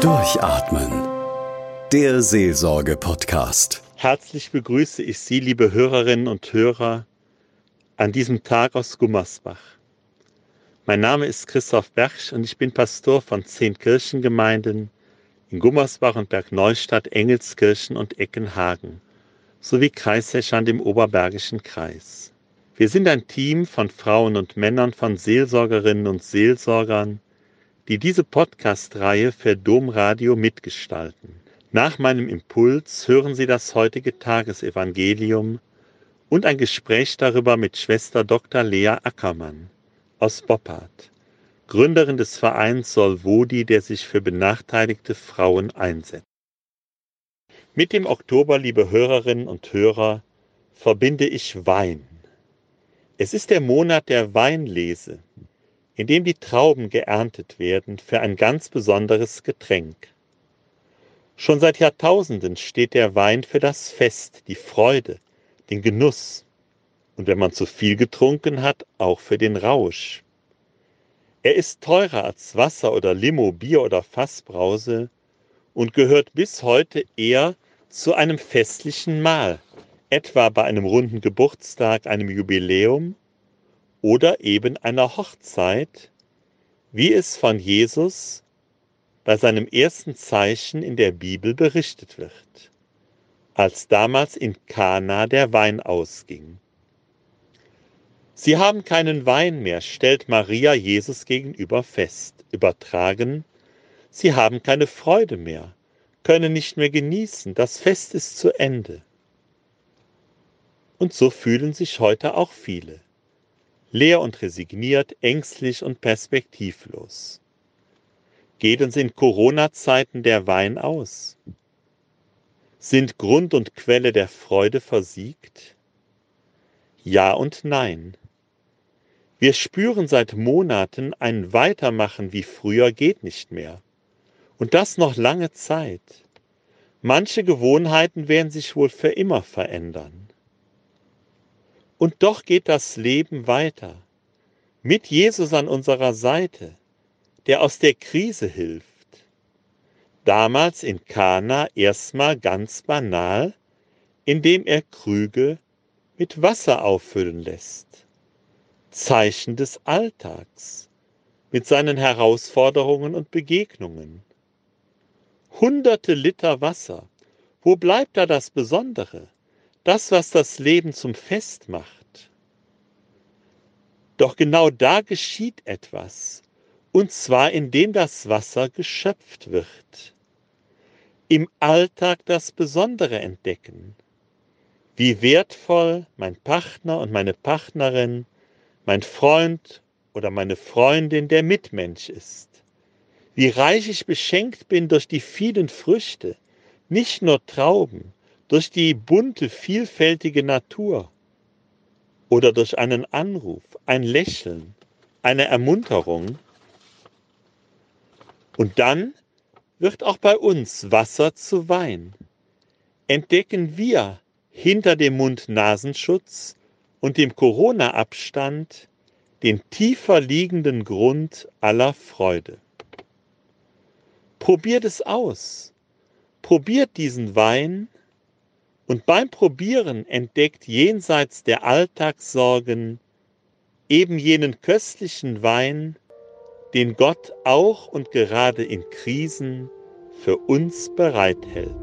Durchatmen. Der Seelsorge-Podcast. Herzlich begrüße ich Sie, liebe Hörerinnen und Hörer, an diesem Tag aus Gummersbach. Mein Name ist Christoph Bersch und ich bin Pastor von 10 Kirchengemeinden in Gummersbach und Bergneustadt, Engelskirchen und Eckenhagen sowie Kreisheschand im Oberbergischen Kreis. Wir sind ein Team von Frauen und Männern, von Seelsorgerinnen und Seelsorgern, die diese Podcast-Reihe für Domradio mitgestalten. Nach meinem Impuls hören Sie das heutige Tagesevangelium und ein Gespräch darüber mit Schwester Dr. Lea Ackermann aus Boppard, Gründerin des Vereins Solvodi, der sich für benachteiligte Frauen einsetzt. Mit dem Oktober, liebe Hörerinnen und Hörer, verbinde ich Wein. Es ist der Monat der Weinlese, in dem die Trauben geerntet werden für ein ganz besonderes Getränk. Schon seit Jahrtausenden steht der Wein für das Fest, die Freude, den Genuss und wenn man zu viel getrunken hat, auch für den Rausch. Er ist teurer als Wasser oder Limo, Bier oder Fassbrause und gehört bis heute eher zu einem festlichen Mahl, etwa bei einem runden Geburtstag, einem Jubiläum oder eben einer Hochzeit, wie es von Jesus bei seinem ersten Zeichen in der Bibel berichtet wird, als damals in Kana der Wein ausging. Sie haben keinen Wein mehr, stellt Maria Jesus gegenüber fest. Übertragen, sie haben keine Freude mehr, können nicht mehr genießen, das Fest ist zu Ende. Und so fühlen sich heute auch viele, leer und resigniert, ängstlich und perspektivlos. Geht uns in Corona-Zeiten der Wein aus? Sind Grund und Quelle der Freude versiegt? Ja und nein. Wir spüren seit Monaten, ein Weitermachen wie früher geht nicht mehr. Und das noch lange Zeit. Manche Gewohnheiten werden sich wohl für immer verändern. Und doch geht das Leben weiter. Mit Jesus an unserer Seite, der aus der Krise hilft. Damals in Kana erstmal ganz banal, indem er Krüge mit Wasser auffüllen lässt. Zeichen des Alltags mit seinen Herausforderungen und Begegnungen. Hunderte Liter Wasser. Wo bleibt da das Besondere? Das, was das Leben zum Fest macht. Doch genau da geschieht etwas. Und zwar indem das Wasser geschöpft wird. Im Alltag das Besondere entdecken. Wie wertvoll mein Partner und meine Partnerin, mein Freund oder meine Freundin, der Mitmensch ist. Wie reich ich beschenkt bin durch die vielen Früchte, nicht nur Trauben, durch die bunte, vielfältige Natur oder durch einen Anruf, ein Lächeln, eine Ermunterung. Und dann wird auch bei uns Wasser zu Wein. Entdecken wir hinter dem Mund-Nasenschutz und dem Corona-Abstand den tiefer liegenden Grund aller Freude. Probiert es aus. Probiert diesen Wein und beim Probieren entdeckt jenseits der Alltagssorgen eben jenen köstlichen Wein, den Gott auch und gerade in Krisen für uns bereithält.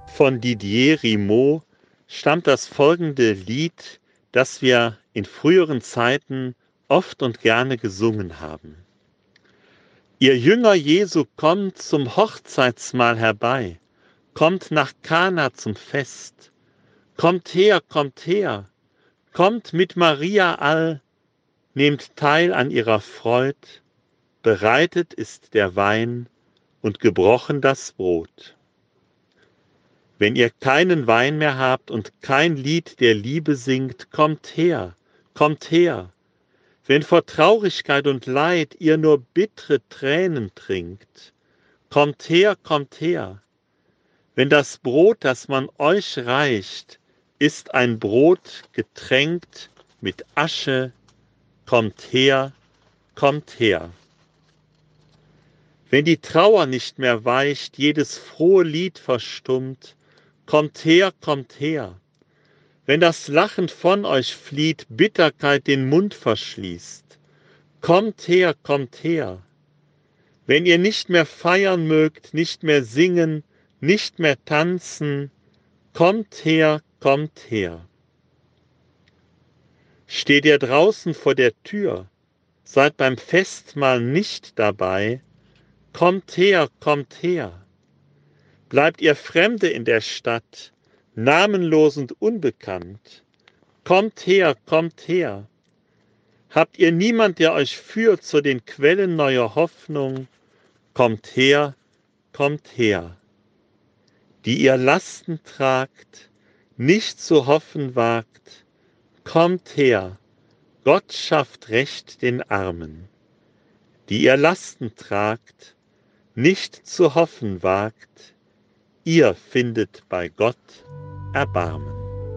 Von Didier Rimaud stammt das folgende Lied, das wir in früheren Zeiten oft und gerne gesungen haben. Ihr Jünger Jesu kommt zum Hochzeitsmahl herbei, kommt nach Kana zum Fest. Kommt her, kommt mit Maria all, nehmt teil an ihrer Freud, bereitet ist der Wein und gebrochen das Brot. Wenn ihr keinen Wein mehr habt und kein Lied der Liebe singt, kommt her, kommt her. Wenn vor Traurigkeit und Leid ihr nur bittere Tränen trinkt, kommt her, kommt her. Wenn das Brot, das man euch reicht, ist ein Brot getränkt mit Asche, kommt her, kommt her. Wenn die Trauer nicht mehr weicht, jedes frohe Lied verstummt, kommt her, kommt her. Wenn das Lachen von euch flieht, Bitterkeit den Mund verschließt, kommt her, kommt her. Wenn ihr nicht mehr feiern mögt, nicht mehr singen, nicht mehr tanzen, kommt her, kommt her. Steht ihr draußen vor der Tür, seid beim Festmahl nicht dabei, kommt her, kommt her. Bleibt ihr Fremde in der Stadt, namenlos und unbekannt, kommt her, kommt her. Habt ihr niemand, der euch führt zu den Quellen neuer Hoffnung, kommt her, kommt her. Die ihr Lasten tragt, nicht zu hoffen wagt, kommt her, Gott schafft Recht den Armen. Die ihr Lasten tragt, nicht zu hoffen wagt, ihr findet bei Gott Erbarmen.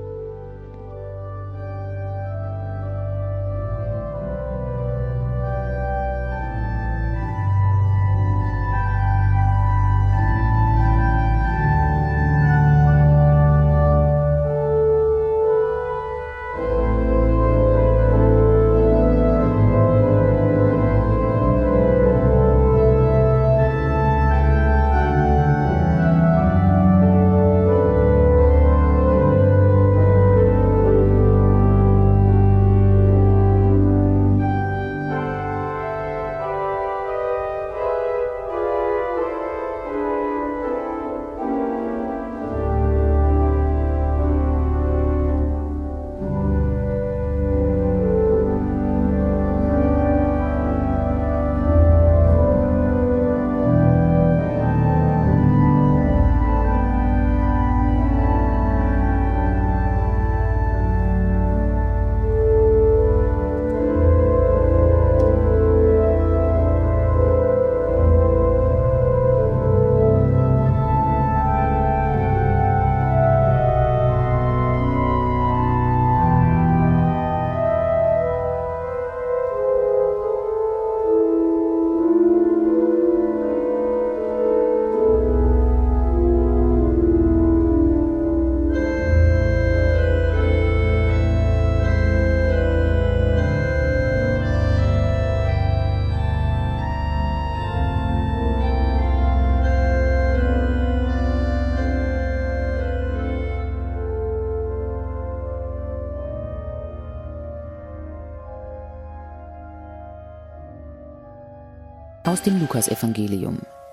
Aus dem Lukasevangelium.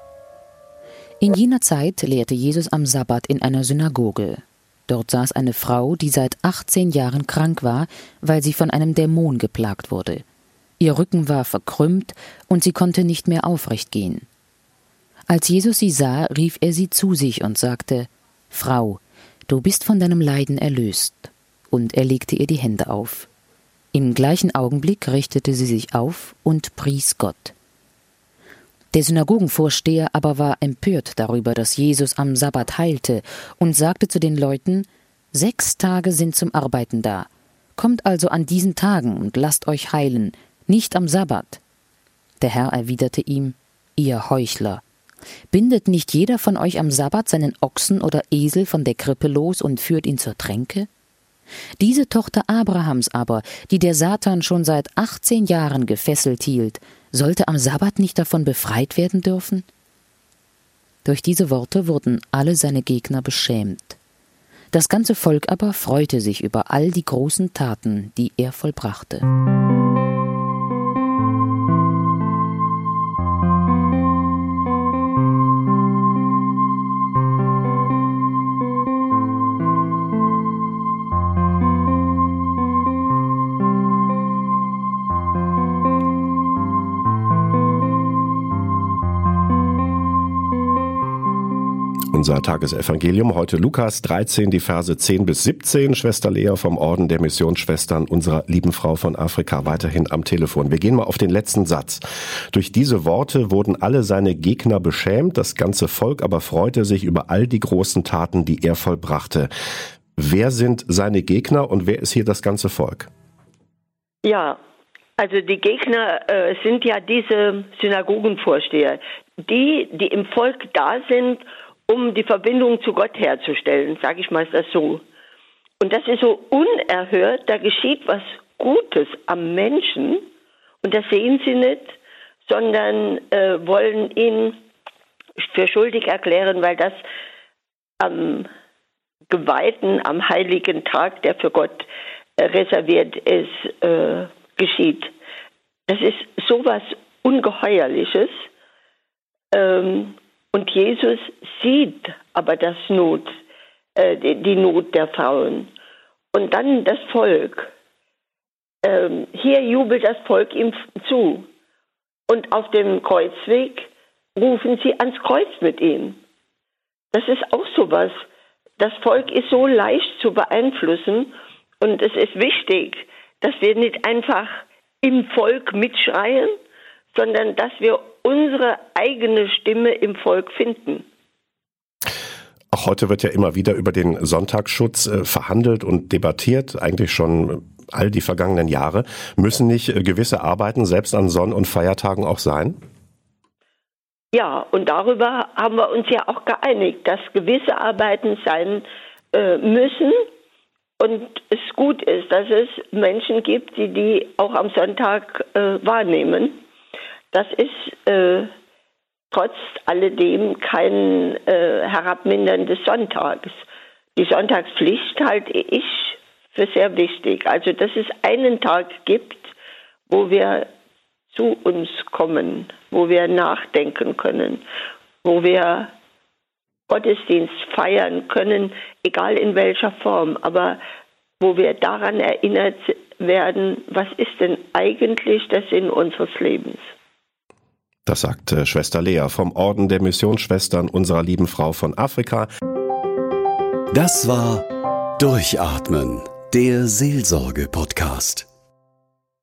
In jener Zeit lehrte Jesus am Sabbat in einer Synagoge. Dort saß eine Frau, die seit 18 Jahren krank war, weil sie von einem Dämon geplagt wurde. Ihr Rücken war verkrümmt und sie konnte nicht mehr aufrecht gehen. Als Jesus sie sah, rief er sie zu sich und sagte: »Frau, du bist von deinem Leiden erlöst.« Und er legte ihr die Hände auf. Im gleichen Augenblick richtete sie sich auf und pries Gott. Der Synagogenvorsteher aber war empört darüber, dass Jesus am Sabbat heilte, und sagte zu den Leuten: 6 Tage sind zum Arbeiten da. Kommt also an diesen Tagen und lasst euch heilen, nicht am Sabbat. Der Herr erwiderte ihm: Ihr Heuchler! Bindet nicht jeder von euch am Sabbat seinen Ochsen oder Esel von der Krippe los und führt ihn zur Tränke? Diese Tochter Abrahams aber, die der Satan schon seit 18 Jahren gefesselt hielt, sollte am Sabbat nicht davon befreit werden dürfen? Durch diese Worte wurden alle seine Gegner beschämt. Das ganze Volk aber freute sich über all die großen Taten, die er vollbrachte. Unser Tagesevangelium heute Lukas 13, die Verse 10 bis 17. Schwester Lea vom Orden der Missionsschwestern unserer lieben Frau von Afrika weiterhin am Telefon. Wir gehen mal auf den letzten Satz. Durch diese Worte wurden alle seine Gegner beschämt, das ganze Volk aber freute sich über all die großen Taten, die er vollbrachte. Wer sind seine Gegner und wer ist hier das ganze Volk? Ja, also die Gegner sind ja diese Synagogenvorsteher, die im Volk da sind, um die Verbindung zu Gott herzustellen, sage ich mal das so. Und das ist so unerhört, da geschieht was Gutes am Menschen und das sehen sie nicht, sondern wollen ihn für schuldig erklären, weil das am geweihten, am heiligen Tag, der für Gott reserviert ist, geschieht. Das ist sowas Ungeheuerliches. Und Jesus sieht aber die Not der Frauen. Und dann das Volk. Hier jubelt das Volk ihm zu. Und auf dem Kreuzweg rufen sie ans Kreuz mit ihm. Das ist auch sowas. Das Volk ist so leicht zu beeinflussen. Und es ist wichtig, dass wir nicht einfach im Volk mitschreien, sondern dass wir unsere eigene Stimme im Volk finden. Auch heute wird ja immer wieder über den Sonntagsschutz verhandelt und debattiert, eigentlich schon all die vergangenen Jahre. Müssen nicht gewisse Arbeiten selbst an Sonn- und Feiertagen auch sein? Ja, und darüber haben wir uns ja auch geeinigt, dass gewisse Arbeiten sein müssen und es gut ist, dass es Menschen gibt, die auch am Sonntag wahrnehmen. Das ist trotz alledem kein Herabmindern des Sonntags. Die Sonntagspflicht halte ich für sehr wichtig. Also, dass es einen Tag gibt, wo wir zu uns kommen, wo wir nachdenken können, wo wir Gottesdienst feiern können, egal in welcher Form, aber wo wir daran erinnert werden, was ist denn eigentlich der Sinn unseres Lebens? Das sagt Schwester Lea vom Orden der Missionsschwestern unserer lieben Frau von Afrika. Das war Durchatmen, der Seelsorge-Podcast.